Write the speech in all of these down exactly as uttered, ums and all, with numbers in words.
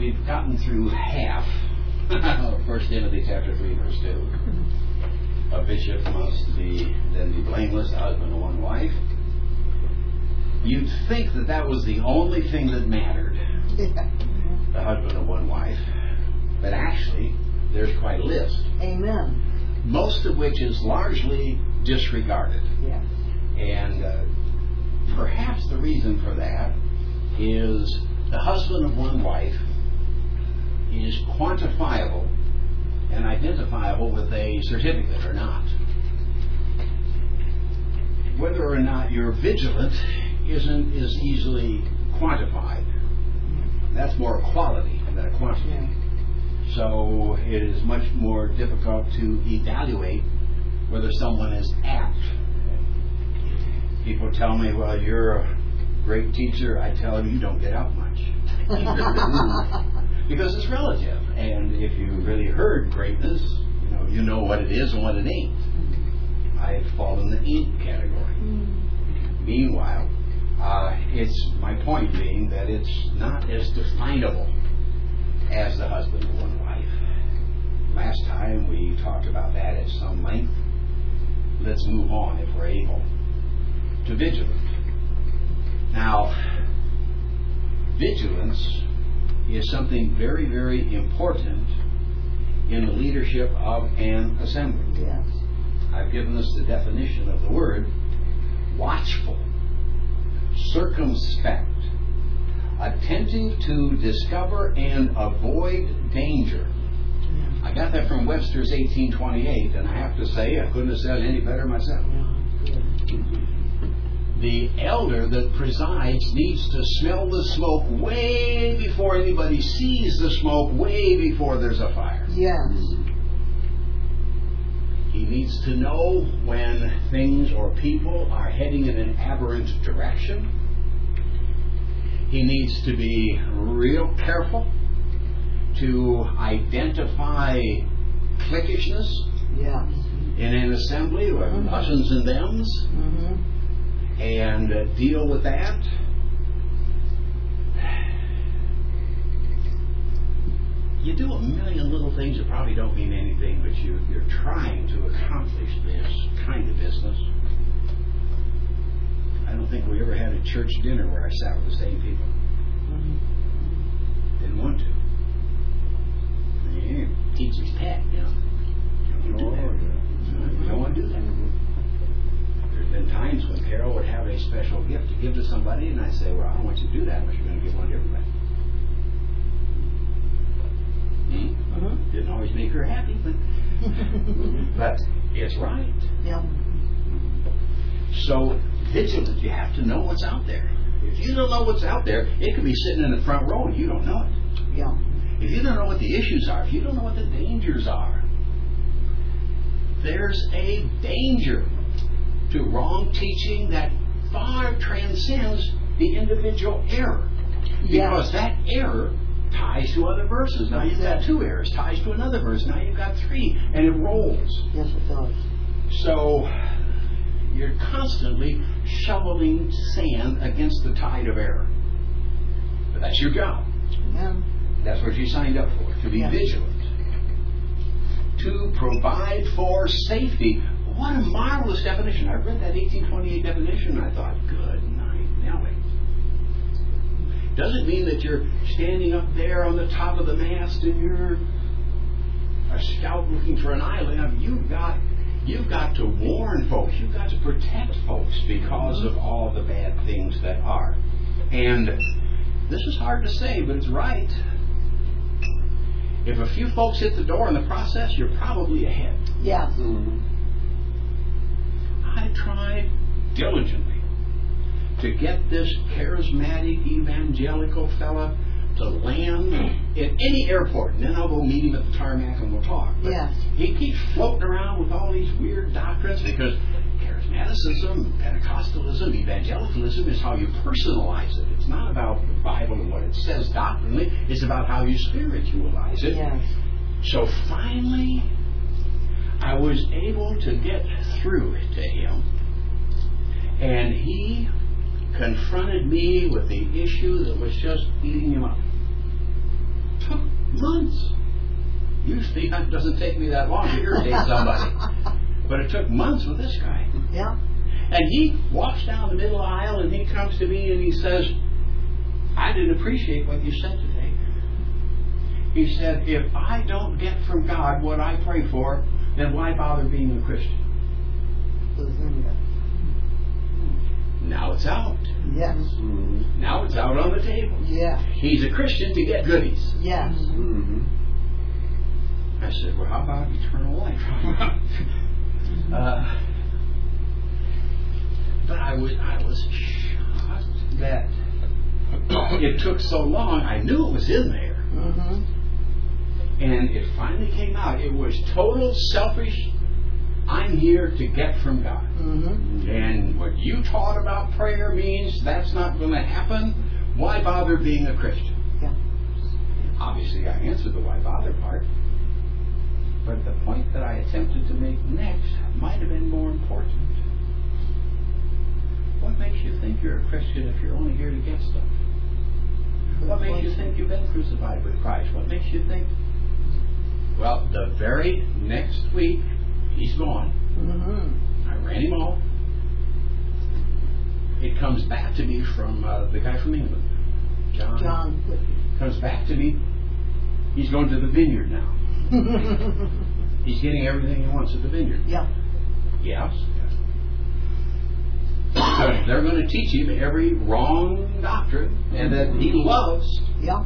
we've gotten through half of First Timothy chapter three, verse two. A bishop must be then be blameless, a husband of one wife. You'd think that that was the only thing that mattered, Yeah. the husband of one wife. But actually, there's quite a list. Amen. Most of which is largely disregarded. Yes. And uh, perhaps the reason for that is the husband of one wife is quantifiable and identifiable with a certificate or not. Whether or not you're vigilant isn't as easily quantified. That's more a quality than a quantity. Yeah. So it is much more difficult to evaluate whether someone is apt. People tell me, well, you're a great teacher. I tell them, you don't get out much. Because it's relative. And if you really heard greatness, you know, you know what it is and what it ain't. I fall in the ain't category. Mm. Meanwhile, uh, it's my point being that it's not as definable as the husband of one wife. Last time we talked about that at some length. Let's move on, if we're able, to vigilance. Now, vigilance is something very, very important in the leadership of an assembly. Yes. I've given us the definition of the word: watchful, circumspect, attentive to discover and avoid danger. Yeah. I got that from Webster's eighteen twenty-eight, and I have to say I couldn't have said it any better myself. Yeah. Good. The elder that presides needs to smell the smoke way before anybody sees the smoke, way before there's a fire. Yes. He needs to know when things or people are heading in an aberrant direction. He needs to be real careful to identify cliquishness Yes. in an assembly with Mhm. us'ns and them's, Mm-hmm. and uh, deal with that. You do a million little things that probably don't mean anything, but you, you're trying to accomplish this kind of business. I don't think we ever had a church dinner where I sat with the same people. Mm-hmm. Didn't want to. Yeah, teacher's pet, you know. You don't do that. You don't want to do that. There's been times when Carol would have a special gift to give to somebody, and I'd say, well, I don't want you to do that unless you're going to give one to everybody. Hmm? Mm-hmm. Didn't always make her happy, but, but it's right. Yeah. So, vigilant, you have to know what's out there. If you don't know what's out there, it could be sitting in the front row and you don't know it. Yeah. If you don't know what the issues are, if you don't know what the dangers are, there's a danger to wrong teaching that far transcends the individual error. Because Yes. that error ties to other verses. Now you've got two errors, ties to another verse. Now you've got three, and it rolls. Yes, it does. So you're constantly shoveling sand against the tide of error. But that's your job. Yeah. That's what you signed up for, to be Yeah. vigilant. To provide for safety. What a marvelous definition. I read that eighteen twenty-eight definition and I thought, good night, Nellie. Doesn't mean that you're standing up there on the top of the mast and you're a scout looking for an island. I mean, you've got you've got to warn folks. You've got to protect folks because of all the bad things that are. And this is hard to say, but it's right. If a few folks hit the door in the process, you're probably ahead. Yes. Mm-hmm. I tried diligently to get this charismatic evangelical fella to land at any airport, and then I'll go meet him at the tarmac and we'll talk. But Yes. he keeps floating around with all these weird doctrines because charismaticism, Pentecostalism, evangelicalism is how you personalize it. It's not about the Bible and what it says doctrinally. It's about how you spiritualize it. Yes. So finally, I was able to get through to him, and he confronted me with the issue that was just eating him up. months. Usually it doesn't take me that long to irritate somebody. But it took months with this guy. Yeah. And he walks down the middle aisle and he comes to me and he says, I didn't appreciate what you said today. He said, if I don't get from God what I pray for, then why bother being a Christian? Now it's out. Yes. Mm-hmm. Now it's out on the table. Yeah. He's a Christian to get goodies. Yes. Mm-hmm. I said, well, how about eternal life? uh, but I was, I was shocked that it took so long. I knew it was in there. Mm-hmm. And it finally came out. It was total selfish. I'm here to get from God. Mm-hmm. And what you taught about prayer means that's not going to happen. Why bother being a Christian? Yeah. Obviously, I answered the why bother part. But the point that I attempted to make next might have been more important. What makes you think you're a Christian if you're only here to get stuff? What makes you think you've been crucified with Christ? What makes you think? Well, the very next week, he's gone. Mm-hmm. I ran him off. It comes back to me from uh, the guy from England, John. John Whitby. Comes back to me. He's going to the vineyard now. He's getting everything he wants at the vineyard. Yeah. Yes. So they're going to teach him every wrong doctrine and that he loves. Yeah.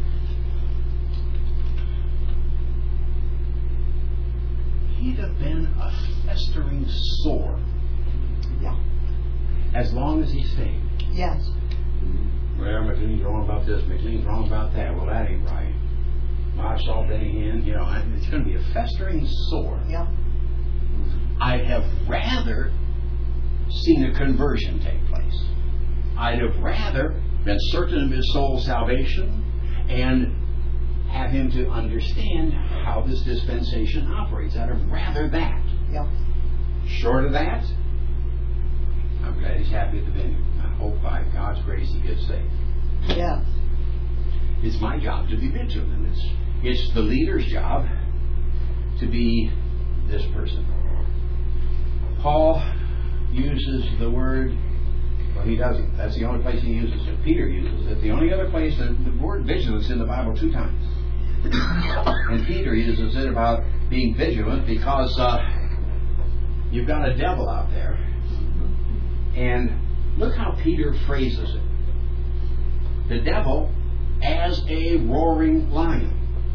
He'd have been a festering sore. Yeah. As long as he stayed. Yes. Well, McLean's wrong about this, McLean's wrong about that. Well, that ain't right. Well, I saw Benny Hinn, you know, it's going to be a festering sore. Yeah. I'd have rather seen a conversion take place. I'd have rather been certain of his soul's salvation and have him to understand how this dispensation operates. I'd have rather that. Yeah. Short of that, I'm glad he's happy at the vineyard. I hope by God's grace he gets saved. Yes. It's my job to be vigilant. It's, it's the leader's job to be this person. Paul uses the word, well, he doesn't. That's the only place he uses it. Peter uses it. The only other place, the, the word vigilance in the Bible two times. And Peter uses it about being vigilant because uh, you've got a devil out there. And look how Peter phrases it. The devil as a roaring lion.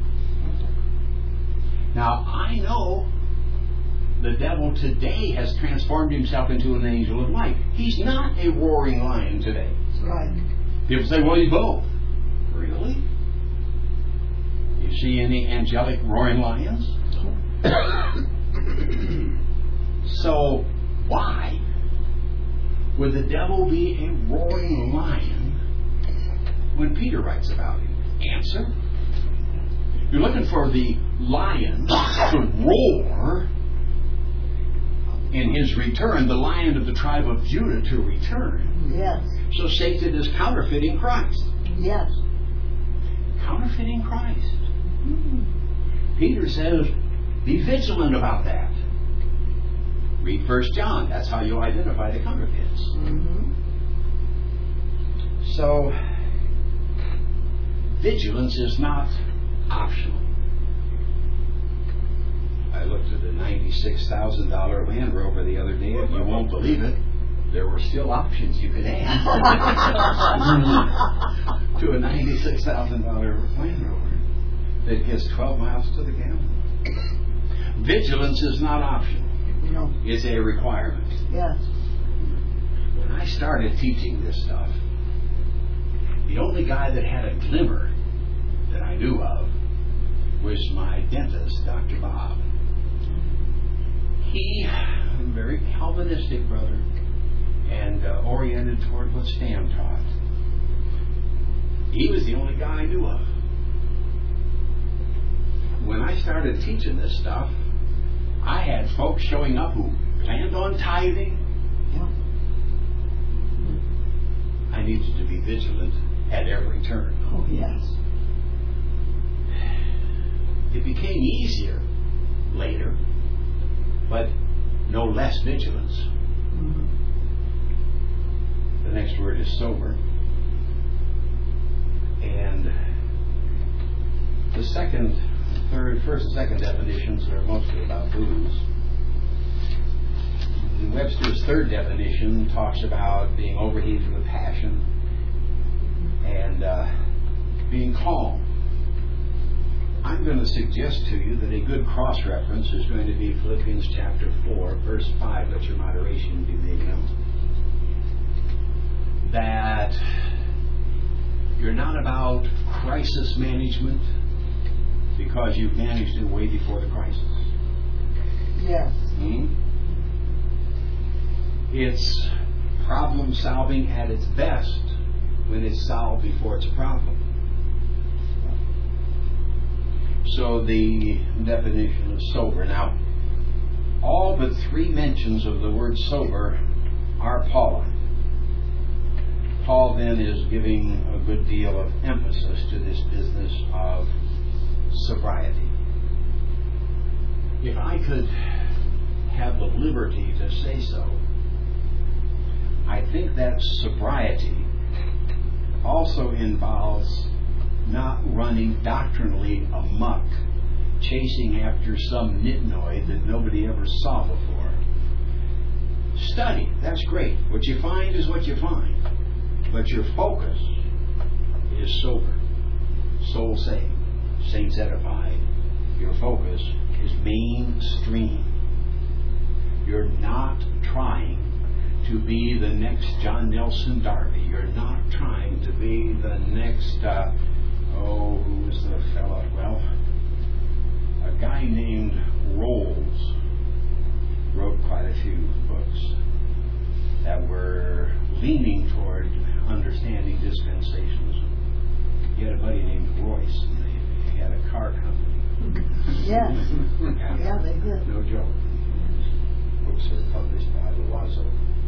Now, I know the devil today has transformed himself into an angel of light. He's not a roaring lion today. That's right. People say, well, he's both. Really? You see any angelic roaring lions? So, why would the devil be a roaring lion when Peter writes about him? Answer. You're looking for the lion to roar in his return, the lion of the tribe of Judah to return. Yes. So Satan is counterfeiting Christ. Yes. Counterfeiting Christ. Mm-hmm. Peter says, be vigilant about that. Read First John. That's how you identify the counterfeits. Mm-hmm. So, vigilance is not optional. I looked at a ninety-six thousand dollars Land Rover the other day, and you won't believe it, there were still options you could add to a ninety-six thousand dollars Land Rover that gets twelve miles to the gallon. Vigilance is not optional. No. It's a requirement. Yes. When I started teaching this stuff, the only guy that had a glimmer that I knew of was my dentist, Doctor Bob. He, a very Calvinistic brother, and uh, oriented toward what Stam taught. He was the only guy I knew of. When I started teaching this stuff, I had folks showing up who planned on tithing. Yeah. I needed to be vigilant at every turn. Oh, yes. became easier later, but no less vigilance. Mhm. The next word is sober. And the second, third, first and second definitions are mostly about booze. And Webster's third definition talks about being overheated with passion and uh, being calm. I'm going to suggest to you that a good cross-reference is going to be Philippians chapter four, verse five, let your moderation be made known. That you're not about crisis management because you've managed it way before the crisis. Yes. Hmm? It's problem solving at its best when it's solved before it's a problem. So the definition of sober. Now, all but three mentions of the word sober are Pauline. Paul then is giving a good deal of emphasis to this business of sobriety. If I could have the liberty to say so, I think that sobriety also involves not running doctrinally amok, chasing after some nitnoid that nobody ever saw before. Study, that's great. What you find is what you find. But your focus is sober, soul saved, saints edified. Your focus is mainstream. You're not trying to be the next John Nelson Darby. You're not trying to be the next, uh, oh, who was the fellow? Well, a guy named Rolls wrote quite a few books that were leaning toward understanding dispensationalism. He had a buddy named Royce, and they, he had a car company. Yes. yeah, Yeah, they did. No joke. Books are published by Loiseau.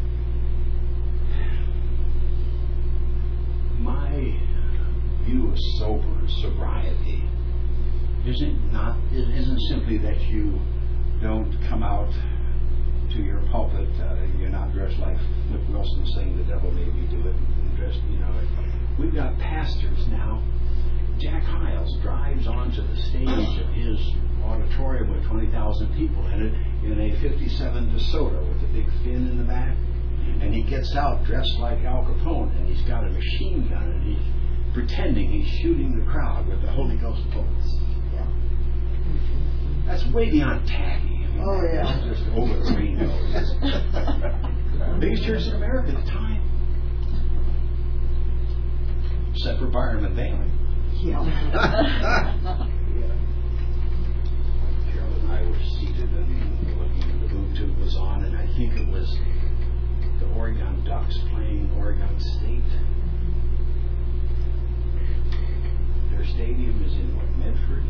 My view of sober sobriety isn't not isn't simply that you don't come out to your pulpit. Uh, you're not dressed like Flip Wilson saying the devil made me do it. And dressed, you know. We've got pastors now. Jack Hiles drives onto the stage of his auditorium with twenty thousand people in it in a fifty-seven DeSoto with a big fin in the back. And he gets out dressed like Al Capone, and he's got a machine gun, and he's pretending he's shooting the crowd with the Holy Ghost bullets. Yeah. That's way beyond tacky. I mean, Oh, yeah. It's just over the rainbow. Biggest church in America at the time. Except for Byron McBailey. Yeah. yeah. Carol and I were seated and looking at the boom tube was on, and I think it was the Oregon Ducks playing Oregon State. Their stadium is in what, Medford?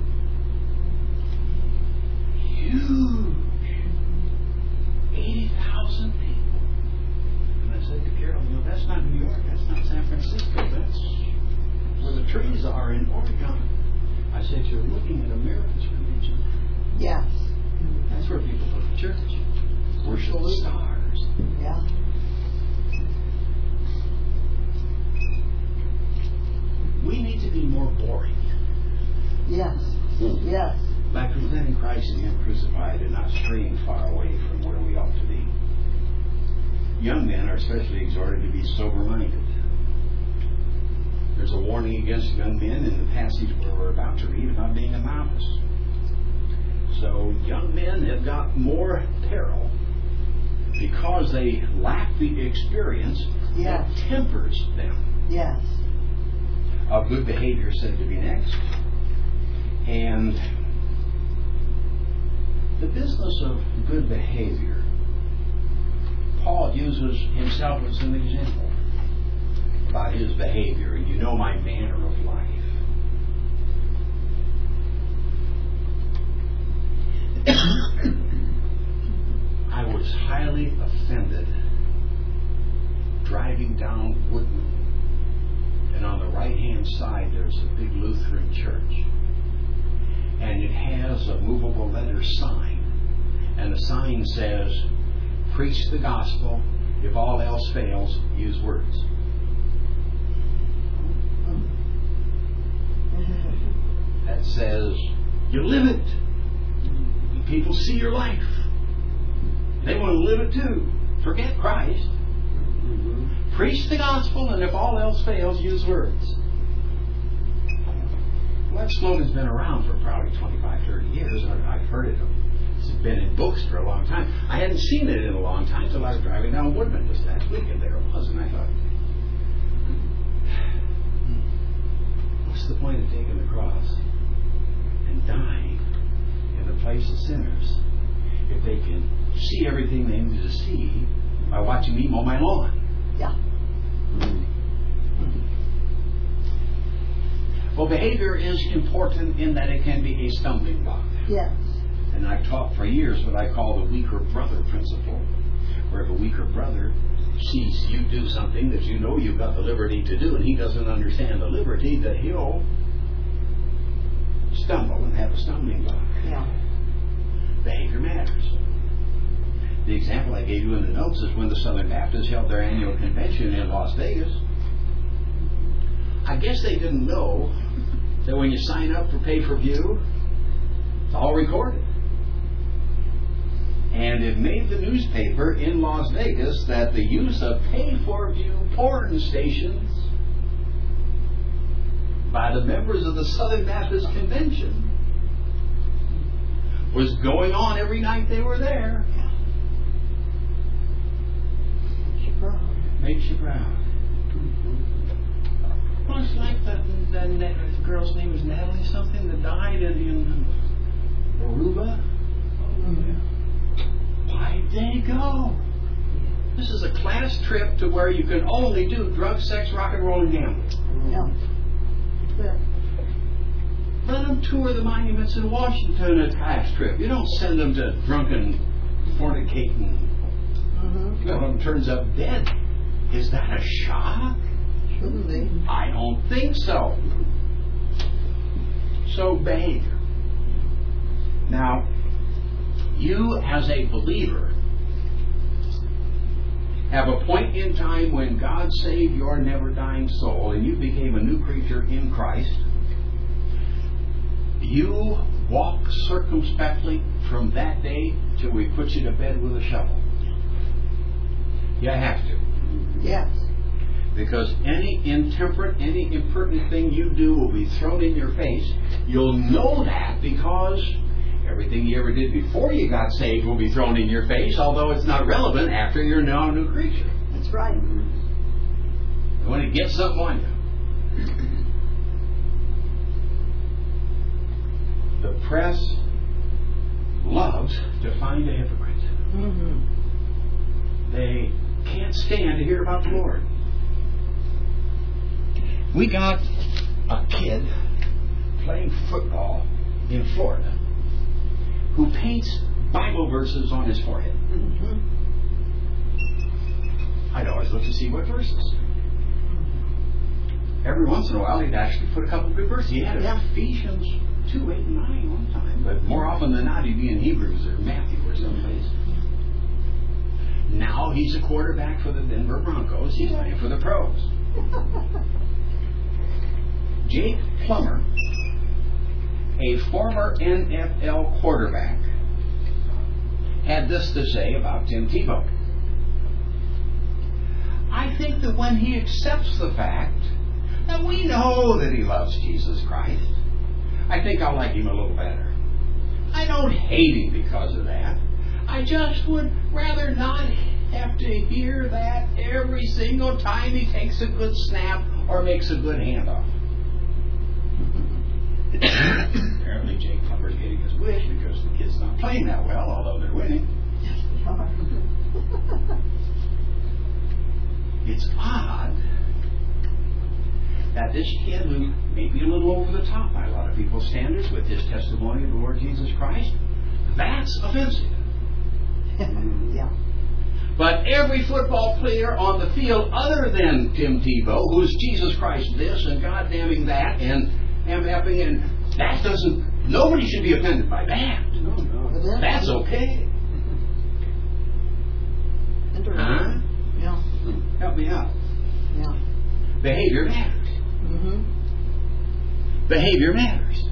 Huge. eighty thousand people. And I said to Carol, you know, that's not New York, that's not San Francisco, that's where the trees are in Oregon. I said, you're looking at America's religion. Yes. That's where people go to church. Worship the stars. Yeah. We need to be more boring. Yes. Yes. By presenting Christ and Him crucified and not straying far away from where we ought to be. Young men are especially exhorted to be sober-minded. There's a warning against young men in the passage where we're about to read about being a novice. So young men have got more peril because they lack the experience Yes. that tempers them. Yes. Of good behavior said to be next. And the business of good behavior, Paul uses himself as an example about his behavior. And you know my manner of life. I was highly offended driving down Woodman, and on the right hand side there's a big Lutheran church, and it has a movable letter sign. And the sign says, preach the gospel. If all else fails, use words. That says, you live it. People see your life. They want to live it too. Forget Christ. Preach the gospel, and if all else fails, use words. Well, that slogan's been around for probably twenty-five, thirty years. I've heard it. It's been in books for a long time. I hadn't seen it in a long time until I was driving down Woodman just last week, and there it was, and I thought, what's the point of taking the cross and dying in the place of sinners if they can see everything they need to see by watching me mow my lawn? Yeah. Well, behavior is important in that it can be a stumbling block. Yes. And I've taught for years what I call the weaker brother principle, where if a weaker brother sees you do something that you know you've got the liberty to do, and he doesn't understand the liberty, that he'll stumble and have a stumbling block. Yeah. Behavior matters. The example I gave you in the notes is when the Southern Baptists held their annual convention in Las Vegas. I guess they didn't know that when you sign up for pay-per-view, it's all recorded. And it made the newspaper in Las Vegas that the use of pay-per-view porn stations by the members of the Southern Baptist Convention was going on every night they were there. Makes you proud. Makes you proud. Well, it's like the, the, the girl's name was Natalie something that died in, in Aruba. Why'd they go? This is a class trip to where you can only do drugs, sex, rock and roll, and gambling. Yeah. That's it. Let them tour the monuments in Washington a class trip. You don't send them to drunken, fornicating. Mm-hmm. One of them turns up dead. Is that a shock? Shouldn't be. I don't think so. So behavior. Now, you as a believer have a point in time when God saved your never-dying soul and you became a new creature in Christ. You walk circumspectly from that day till we put you to bed with a shovel. You have to. Yes. Because any intemperate, any impertinent thing you do will be thrown in your face. You'll know that because everything you ever did before you got saved will be thrown in your face, although it's not relevant after you're now a new creature. That's right. You want to get something on you. The press loves to find a hypocrite. Mm-hmm. They can't stand to hear about the Lord. We got a kid playing football in Florida who paints Bible verses on his forehead. Mm-hmm. I'd always look to see what verses. Every once in a while, he'd actually put a couple of good verses. He had Yeah. Ephesians two, eight, and nine one time, but more often than not, he'd be in Hebrews or Matthew or someplace. Now he's a quarterback for the Denver Broncos. He's playing for the pros. Jake Plummer, a former N F L quarterback, had this to say about Tim Tebow. I think that when he accepts the fact that we know that he loves Jesus Christ, I think I'll like him a little better. I don't hate him because of that. I just would rather not have to hear that every single time he takes a good snap or makes a good handoff. Apparently Jake Plummer's getting his wish because the kid's not playing that well, although they're winning. Yes, they are. It's odd that this kid, who may be a little over the top by a lot of people's standards with his testimony of the Lord Jesus Christ, that's offensive. Yeah. But every football player on the field other than Tim Tebow, who's Jesus Christ this and God damning that and M F ing, and that doesn't Nobody should be offended by that. No, no. That's okay. Huh? Yeah. Help me out. Yeah. Behavior matters. Mm-hmm. Behavior matters.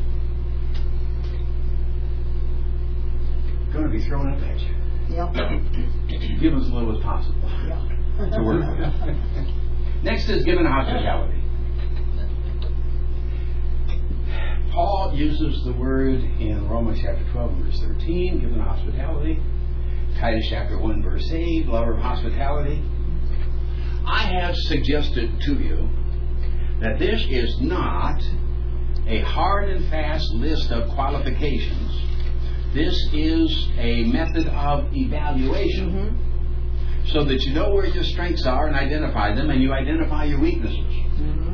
Going to be thrown up at you. Yeah. Give us as little as possible Yeah. to work with. Next is giving hospitality. Paul uses the word in Romans chapter twelve and verse thirteen, giving hospitality. Titus chapter one verse eight, lover of hospitality. I have suggested to you that this is not a hard and fast list of qualifications. This is a method of evaluation, Mm-hmm. so that you know where your strengths are and identify them, and you identify your weaknesses. Mm-hmm.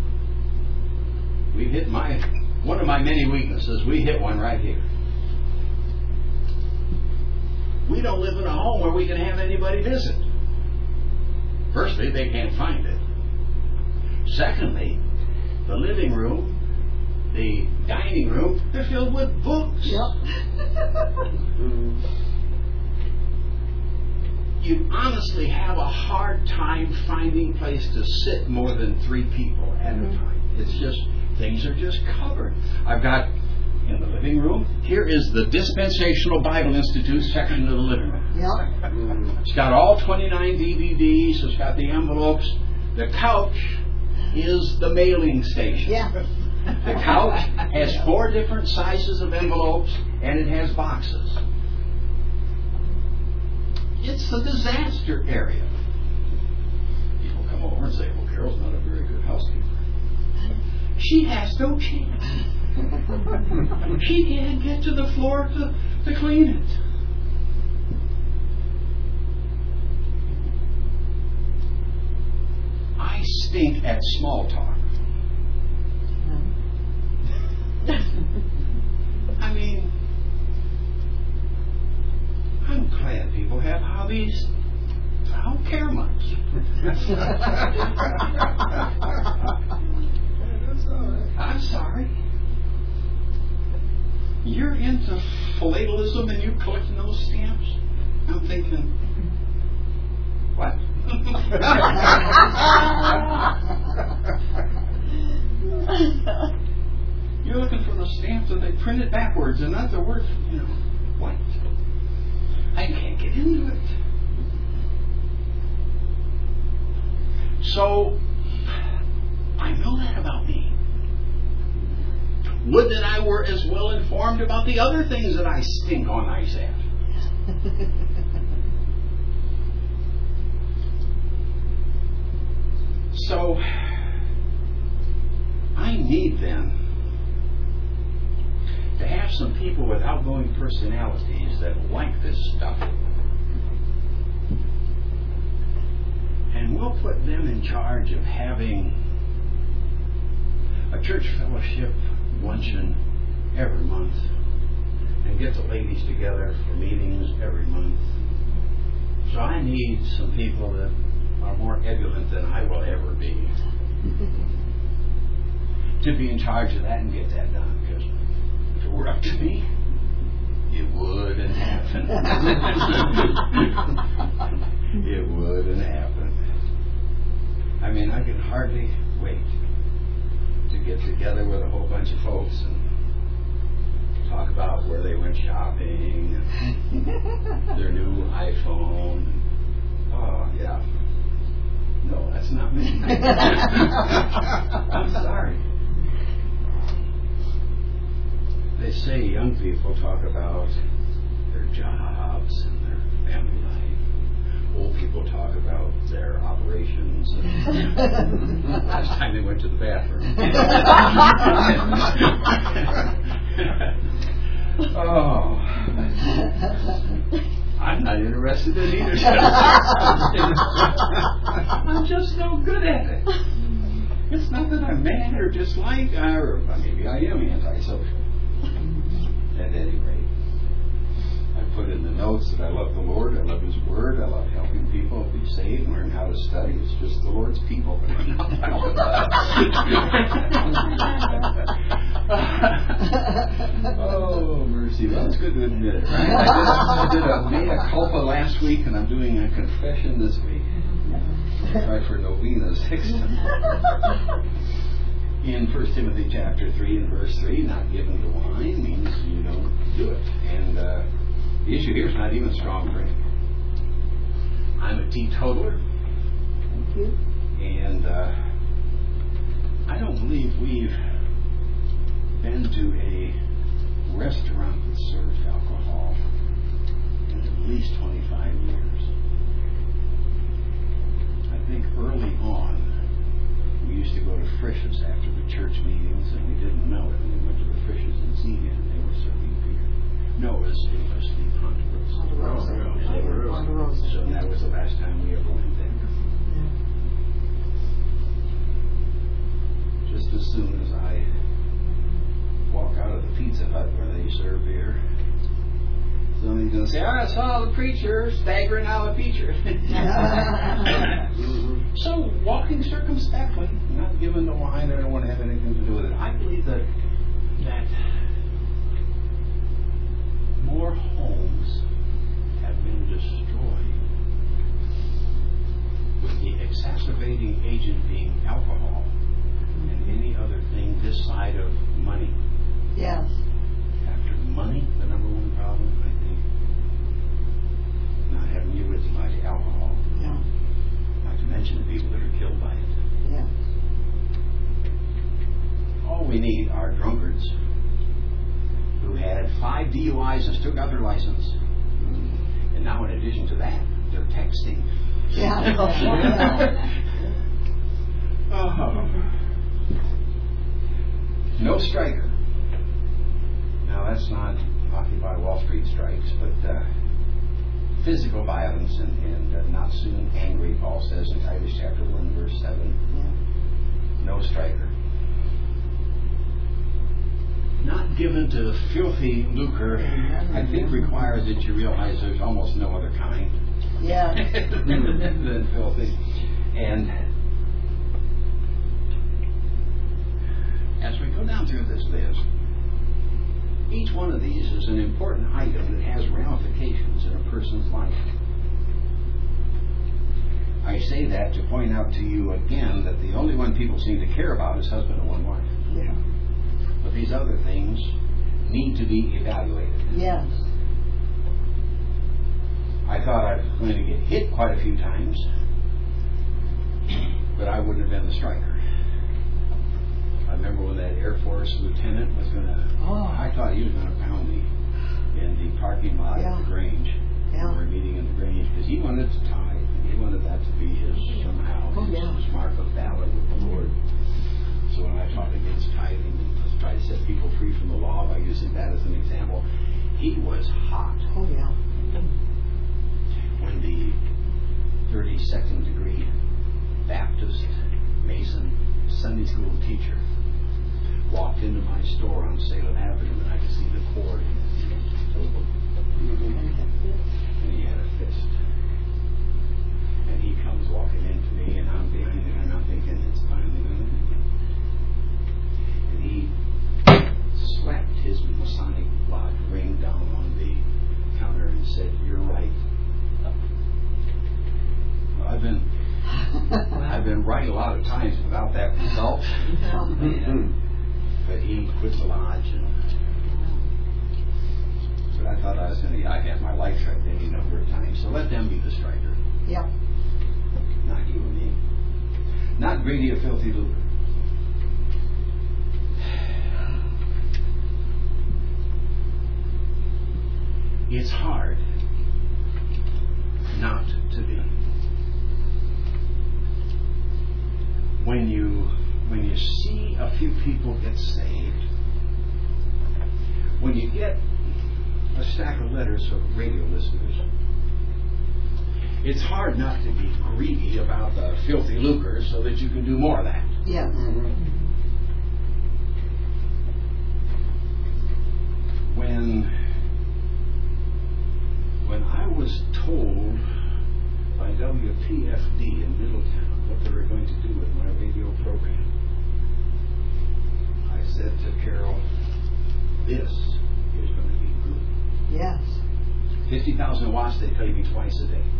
We've hit my one of my many weaknesses. We hit one right here. We don't live in a home where we can have anybody visit. Firstly, they can't find it. Secondly, the living room, the dining room, they're filled with books. Yep. You honestly have a hard time finding a place to sit more than three people at a time. It's just, things are just covered. I've got, in the living room, here is the Dispensational Bible Institute section of the living room. Yep. It's got all twenty-nine D V Ds. It's got the envelopes. The couch is the mailing station. Yeah. The couch has four different sizes of envelopes, and it has boxes. It's a disaster area. People come over and say, well, Carol's not a very good housekeeper. She has no chance. She can't get to the floor to, to clean it. I stink at small talk. I mean, I'm glad people have hobbies. I don't care much. I'm sorry. You're into philatalism and you collecting those stamps? I'm thinking, what? You're looking for those stamps and they print it backwards, and that's a word, you know, what? I can't get into it. So, I know that about me. Would that I were as well informed about the other things that I stink on ice at. So, I need then to have some people with outgoing personalities that like this stuff. And we'll put them in charge of having a church fellowship luncheon every month and get the ladies together for meetings every month. So I need some people that are more ebullient than I will ever be to be in charge of that and get that done, because if it were up to me, it wouldn't happen. It wouldn't happen. I mean, I can hardly wait to get together with a whole bunch of folks and talk about where they went shopping and their new iPhone. Oh, yeah. No, that's not me. I'm sorry. They say young people talk about their jobs and their family life. Old people talk about their operations. Last time they went to the bathroom. Oh. I'm not interested in either. I'm just no good at it. It's not that I'm mad or dislike, or maybe I am antisocial. At any rate, I put in the notes that I love the Lord, I love His Word, I love helping people be saved, learn how to study. It's just the Lord's people that I'm not helping. See, that's good to admit it. Right? I, just, I did a mea culpa last week, and I'm doing a confession this week. Try for novenas next time. In First Timothy chapter three and verse three, not given to wine means you don't do it. And uh, the issue here is not even strong drink. I'm a teetotaler. Thank you. And uh, I don't believe we've been to a restaurant that serves alcohol in at least twenty-five years. I think early on we used to go to Frisch's after the church meetings, and we didn't know it. And we went to the Frisch's in Zeeman, and they were serving beer. No, it was, it was the Ponderosa. Ponderosa. And they were- Ponderosa. So that was the last time we ever went there. Just as soon as I walk out of the Pizza Hut where they serve beer, somebody's going to say, I saw the preacher staggering out of the preacher. So, walking circumspectly, not given to wine, I don't want to have anything to do with it. I believe that, that more homes have been destroyed with the exacerbating agent being alcohol and any other thing this side of money. Yes. After money, the number one problem, I think, not having you with by alcohol. Yeah. Not to mention the people that are killed by it. Yes. All we need are drunkards who had five D U Is and still got their license. And now, in addition to that, they're texting. Yeah. Oh. No striker. Now, that's not Occupy Wall Street strikes, but uh, physical violence and, and uh, not soon angry, Paul says in Titus chapter one, verse seven. Yeah. No striker. Not given to filthy lucre, I think requires that you realize there's almost no other kind Yeah. than filthy. And as we go down through this list, each one of these is an important item that has ramifications in a person's life. I say that to point out to you again that the only one people seem to care about is husband and one wife. Yeah. But these other things need to be evaluated. Yes. I thought I was going to get hit quite a few times, but I wouldn't have been the striker. I remember when that Air Force lieutenant was going to, Oh. I thought he was going to pound me in the parking lot Yeah. at the Grange. Yeah. We were meeting in the Grange because he wanted to tithe. He wanted that to be his, somehow, Oh, his, yeah. his mark of valor with the Lord. So when I taught against tithing and tried to set people free from the law by using that as an example, he was hot. Oh, yeah. When the thirty-second degree Baptist Mason Sunday school teacher walked into my store on Salem Avenue and I could see the cord. And he had a fist. And he comes walking into me and I'm behind him and I'm thinking it's finally going to happen. And he slapped his Masonic lodge ring down on the counter and said, "You're right." Well, I've been I've been right a lot of times without that result. And, but he quit the lodge, and so I thought I was going to. I had my life threatened any number of times. So let them be the striker, Yeah. not you and me. Not greedy or filthy lucre. It's hard not to be. When you when you see a few people get saved, when you get a stack of letters from radio listeners, it's hard not to be greedy about the filthy lucre so that you can do more of that. Yes. When when I was told by W P F D in Middletown what they were going to do with my radio program, I said to Carol, "This is going to be fifty thousand watts, they pay me twice a day.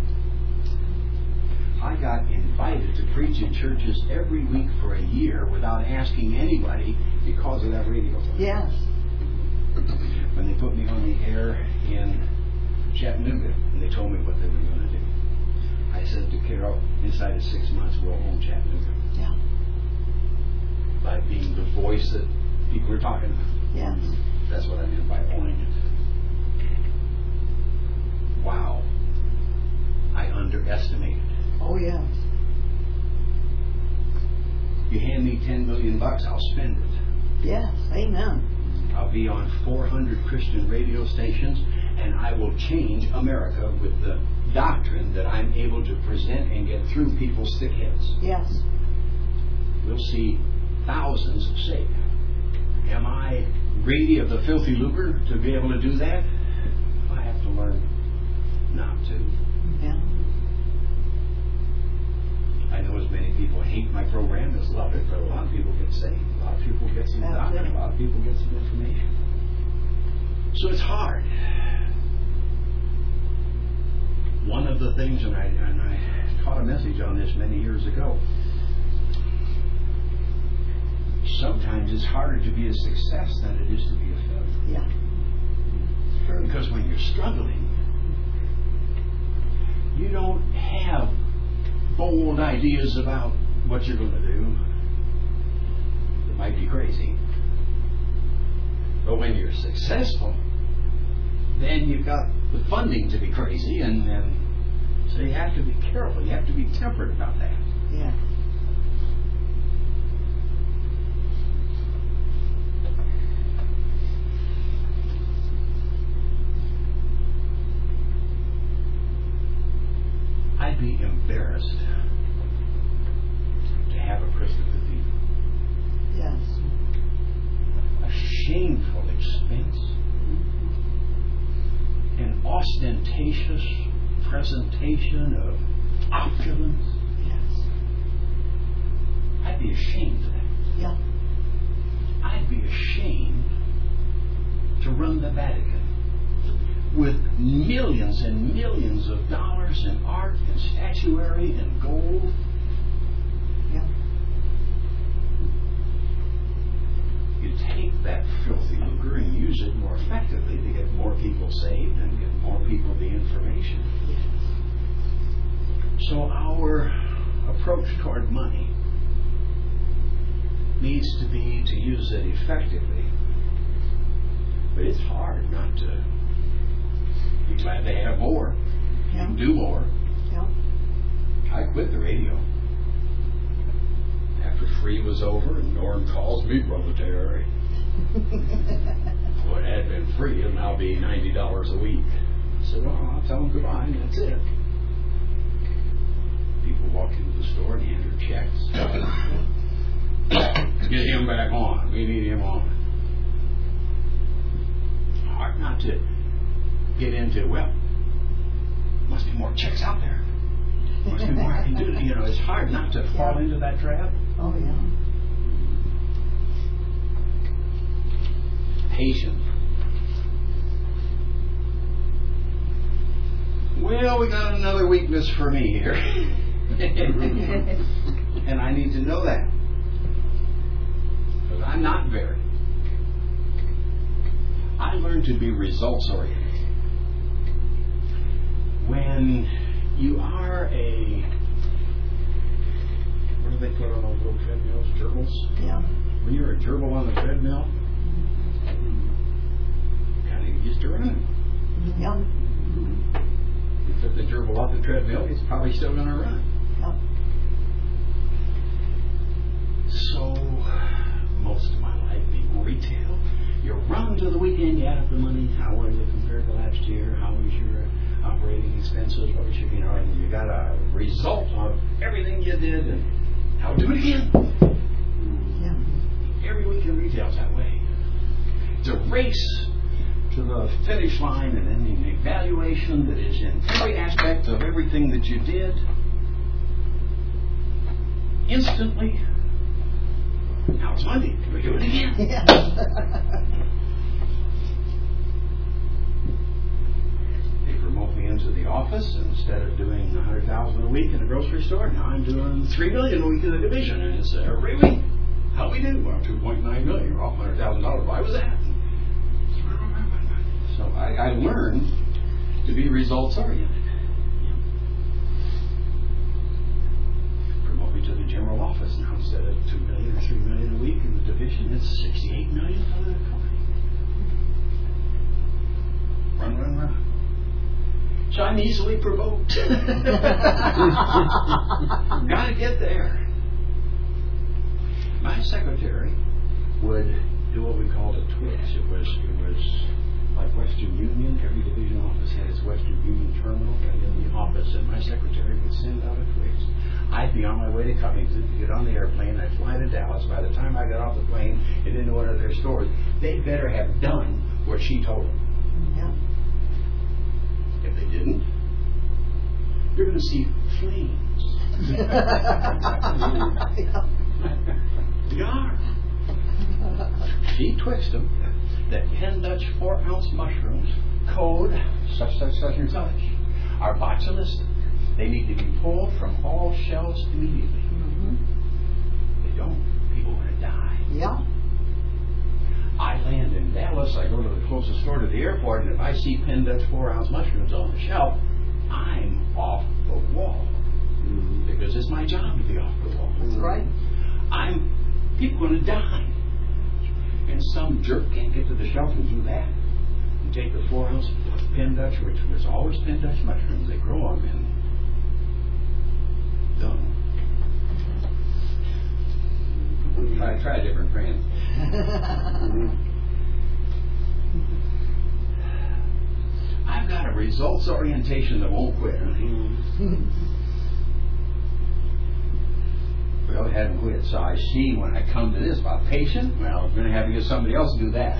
I got invited to preach in churches every week for a year without asking anybody because of that radio. Yes. When they put me on the air in Chattanooga, and they told me what they were going to do, I said to Carol, inside of six months we'll own Chattanooga. Yeah. By being the voice that people were talking about. Yes. That's what I meant by owning it. Wow. I underestimated. Oh, yes. You hand me ten million bucks, I'll spend it. Yes. Amen. I'll be on four hundred Christian radio stations, and I will change America with the doctrine that I'm able to present and get through people's thick heads. Yes. We'll see thousands saved. Am I greedy of the filthy lucre to be able to do that? I have to learn not to. Yeah. I know as many people hate my program as love it, but a lot of people get saved. A lot of people get some That's doctrine. it. A lot of people get some information. So it's hard. One of the things, and I, and I taught a message on this many years ago, sometimes it's harder to be a success than it is to be a failure. Yeah. True. Because when you're struggling, you don't have bold ideas about what you're going to do. It might be crazy. But when you're successful, then you've got the funding to be crazy, and, and so you have to be careful. You have to be tempered about that. Yeah. I'd be embarrassed to have a Christmas cathedral. Yes. A shameful expense. An ostentatious presentation of opulence. Yes. I'd be ashamed of that. Yeah. I'd be ashamed to run the Vatican with millions and millions of dollars in art and statuary and gold. Yeah. You take that filthy lucre and use it more effectively to get more people saved and get more people the information. So our approach toward money needs to be to use it effectively. But it's hard not to be glad they have more. Yeah. You can do more. Yeah. I quit the radio. After free was over and Norm calls me Brother Terry. Well, it had been free, it'll now be ninety dollars a week. I said, well, I'll tell them goodbye, and that's it. People walk into the store and hand her checks. Get him back on. We need him on. Hard not to get into, well, must be more checks out there. Must be more I can do. You know, it's hard not to fall into that trap. Oh, yeah. Patient. Well, we got another weakness for me here. And I need to know that. Because I'm not very. I learned to be results oriented. When you are a, what do they put on those little treadmills? Gerbils? Yeah. When you're a gerbil on the treadmill, you kind of get used to running. Yeah. You took the gerbil off the treadmill, it's probably still going to run. Yeah. So, most of my life being retail, you run to the weekend, you add up the money, how was it compared to last year, how was your operating expenses, what was your, you know, and you got a result of everything you did, and how do it again. Yeah. Every week in retail's that way. It's a race to the finish line and then an evaluation that is in every aspect of everything that you did. Instantly. Now it's Monday. We do it again. Yeah. They promote office, instead of doing a hundred thousand a week in the grocery store, now I'm doing three million a week in the division, and it's every week. How we do? Well, two point nine million, or off hundred thousand dollars. Why was that? So I, I learned to be results oriented. Promote me to the general office now. Instead of two million or three million a week in the division, it's sixty-eight million for the company. Run, run, run. So I'm easily provoked. Gotta get there. My secretary would do what we called a Twix. It was it was like Western Union. Every division office had its Western Union terminal right in the office, and my secretary would send out a Twix. I'd be on my way to Covington to get on the airplane. I'd fly to Dallas. By the time I got off the plane and into one of their stores, they better have done what she told them. Yeah. If they didn't, you're going to see flames. You are. She twixed them that ten Dutch four ounce mushrooms, code such, such, such, and such, are botulistic. They need to be pulled from all shelves immediately. Mm-hmm. They don't. People are going to die. Yeah. I land in Dallas, I go to the closest store to the airport, and if I see ten Dutch four ounce mushrooms on the shelf, I'm off the wall. Mm-hmm. Because it's my job to be off the wall. That's right. I'm, people are going to die. And some jerk can't get to the shelf and do that. And take the four ounce Penn Dutch, which was always Penn Dutch mushrooms, they grow them in. Done. Try, try a different brand. I've got a results orientation that won't quit. Well, it hadn't quit, so I see when I come to this about patient, well, I'm going to have to get somebody else to do that.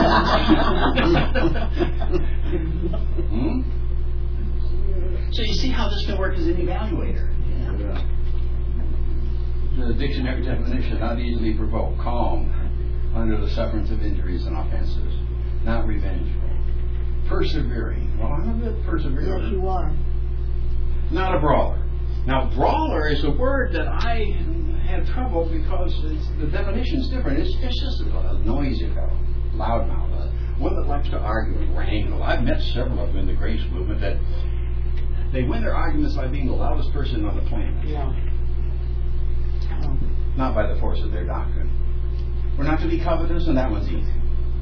hmm? So you see how this can work as an evaluator. Yeah. The dictionary definition: not easily provoked, calm, under the sufferance of injuries and offenses, not revengeful, persevering. Well, I'm a bit persevering. Yes, you are. Not a brawler. Now, brawler is a word that I have trouble because it's, the definition is different. It's, it's just a noisy fellow, loudmouth, uh, one that likes to argue and wrangle. I've met several of them in the Grace movement that they win their arguments by being the loudest person on the planet. Yeah. Oh. Not by the force of their doctrine. We're not to be covetous, and that one's easy.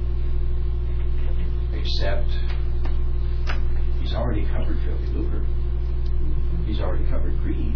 Except he's already covered filthy lucre. He's already covered greed.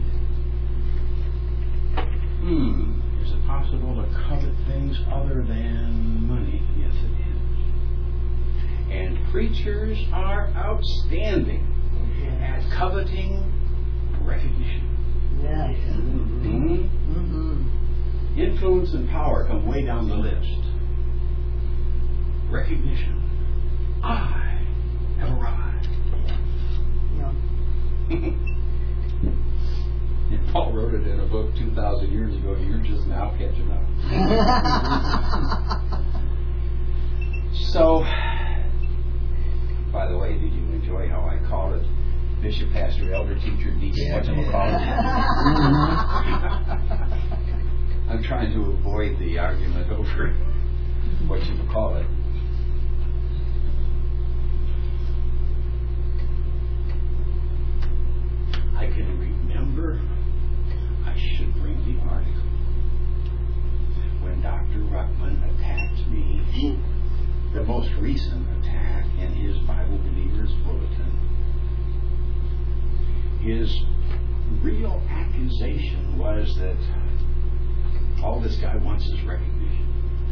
Hmm. Is it possible to covet things other than money? Yes, it is. And preachers are outstanding at coveting recognition. Yes. Mm-hmm. Mm-hmm. Influence and power come way down the list. Recognition. I have arrived. Yeah. And Paul wrote it in a book two thousand years ago. You're just now catching up. So, by the way, did you enjoy how I called it bishop, pastor, elder, teacher, deacon, whatchamacallit? I'm trying to avoid the argument over whatchamacallit. I can remember, I should bring the article, when Doctor Ruckman attacked me, the most recent attack in his Bible Believers Bulletin. His real accusation was that all this guy wants is recognition.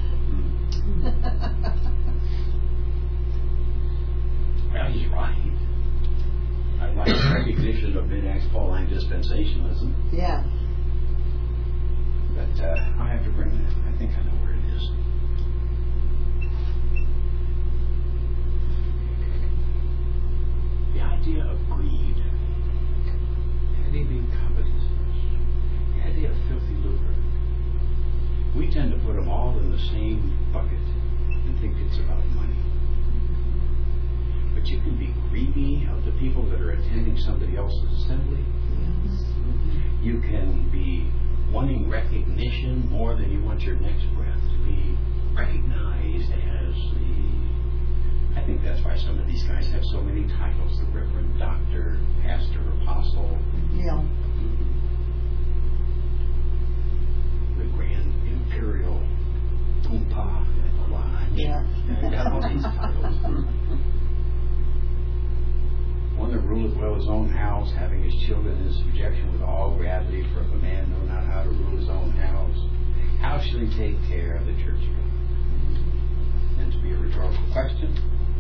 Well, he's right. I like recognition of mid-Acts Pauline dispensationalism. Yeah. But uh, I have to bring that. I think I know where it is. The idea of greed, the idea of being covetousness, the idea of filthy lucre. We tend to put a any of the people that are attending somebody else's assembly. Yes. You can be wanting recognition more than you want your next breath to be recognized as the... I think that's why some of these guys have so many titles. The Reverend Doctor, Pastor, Apostle. Yeah. The Grand Imperial Poompa at the Lodge. Yeah. They've got all these titles. One that ruleth well his own house, having his children in subjection with all gravity, for if a man know not how to rule his own house, how shall he take care of the church of God? And to be a rhetorical question,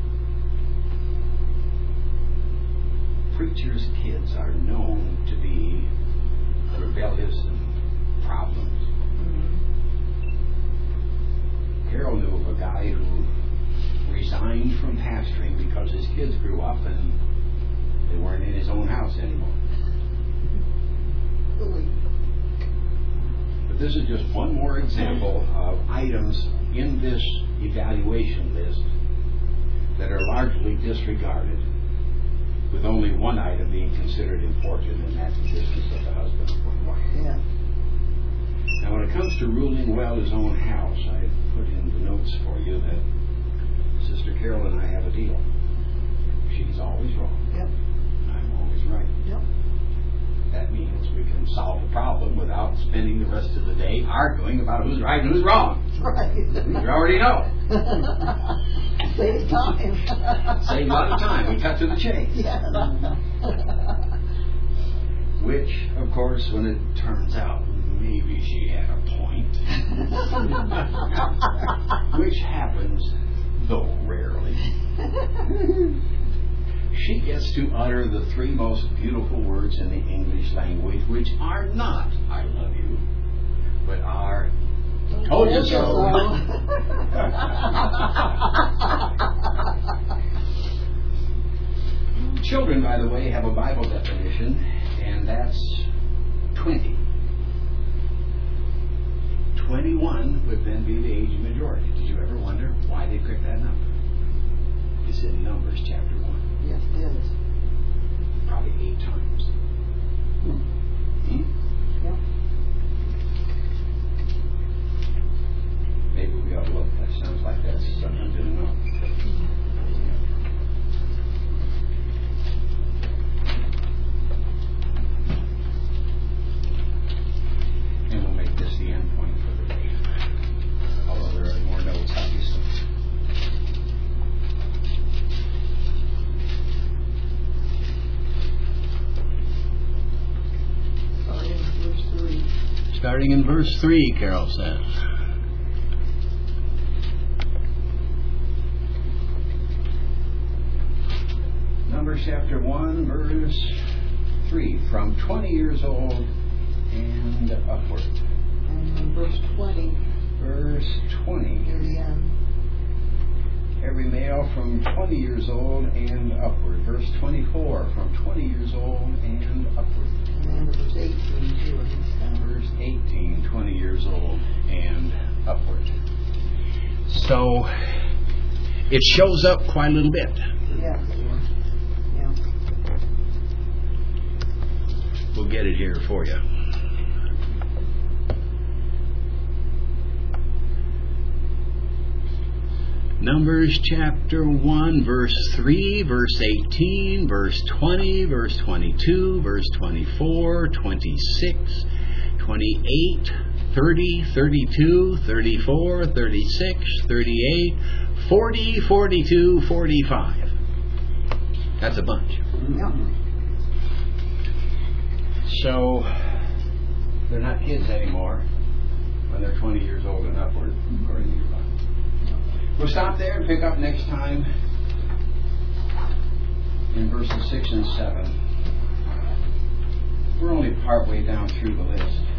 preachers' kids are known to be rebellious and problems. Mm-hmm. Carol knew of a guy who resigned from pastoring because his kids grew up and they weren't in his own house anymore. Really? But this is just one more example of items in this evaluation list that are largely disregarded, with only one item being considered important, and that's the business of the husband and wife. Yeah. Now, when it comes to ruling well his own house, I put in the notes for you that Sister Carol and I have a deal. She's always wrong. Yep. I'm always right. Yep. That means we can solve the problem without spending the rest of the day arguing about who's right and who's wrong. Right. We already know. Save time. Save a lot of time. We cut to the chase. Yeah. Which, of course, when it turns out maybe she had a point, which happens, though rarely, she gets to utter the three most beautiful words in the English language, which are not "I love you," but are "told you so." Children, by the way, have a Bible definition, and that's twenty. twenty-one would then be the age of majority. Did you ever wonder why they picked that number? It's in Numbers chapter one. Yes, it is. Probably eight times. Hmm. Hmm? Yep. Maybe we ought to look. That sounds like that's something to know. And we'll make this the end point for the day. Although there are more notes, obviously. Starting in verse three. Starting in verse three, Carol says. Numbers chapter one, verse three. From twenty years old and upward. And in verse twenty, Verse twenty. near the end. Every male from twenty years old and upward. Verse twenty-four. From twenty years old and upward. And the end of verse eighteen, too. I think so. Verse eighteen. twenty years old and upward. So it shows up quite a little bit. Yes. Yeah. We'll get it here for you. Numbers chapter one, verse three, verse eighteen, verse twenty, verse twenty-two, verse twenty-four, twenty-six, twenty-eight, thirty, thirty-two, thirty-four, thirty-six, thirty-eight, forty, forty-two, forty-five. That's a bunch. Yep. So they're not kids anymore when they're twenty years old and upward, according to your Bible. We'll stop there and pick up next time in verses six and seven. We're only partway down through the list.